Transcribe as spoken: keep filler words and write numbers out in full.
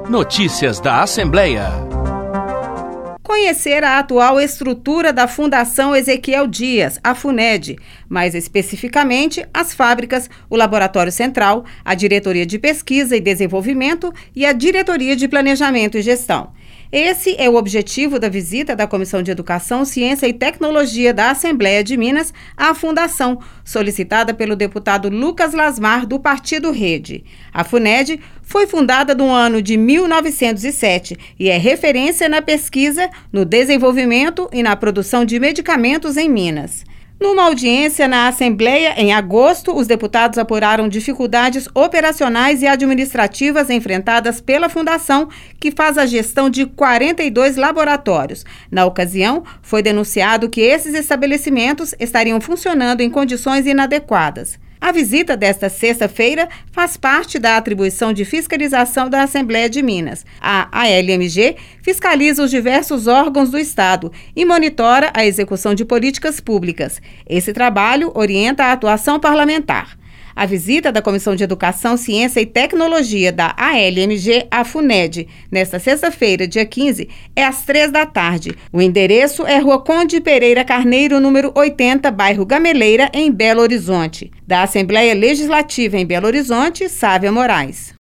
Notícias da Assembleia. Conhecer a atual estrutura da Fundação Ezequiel Dias, a FUNED, mais especificamente as fábricas, o Laboratório Central, a Diretoria de Pesquisa e Desenvolvimento e a Diretoria de Planejamento e Gestão. Esse é o objetivo da visita da Comissão de Educação, Ciência e Tecnologia da Assembleia de Minas à Fundação, solicitada pelo deputado Lucas Lasmar, do Partido Rede. A FUNED foi fundada no ano de mil novecentos e sete e é referência na pesquisa, no desenvolvimento e na produção de medicamentos em Minas. Numa audiência na Assembleia, em agosto, os deputados apuraram dificuldades operacionais e administrativas enfrentadas pela Fundação, que faz a gestão de quarenta e dois laboratórios. Na ocasião, foi denunciado que esses estabelecimentos estariam funcionando em condições inadequadas. A visita desta sexta-feira faz parte da atribuição de fiscalização da Assembleia de Minas. A A L M G fiscaliza os diversos órgãos do Estado e monitora a execução de políticas públicas. Esse trabalho orienta a atuação parlamentar. A visita da Comissão de Educação, Ciência e Tecnologia da A L M G à FUNED, nesta sexta-feira, dia quinze, é às três da tarde. O endereço é Rua Conde Pereira Carneiro, número oitenta, bairro Gameleira, em Belo Horizonte. Da Assembleia Legislativa em Belo Horizonte, Sávia Moraes.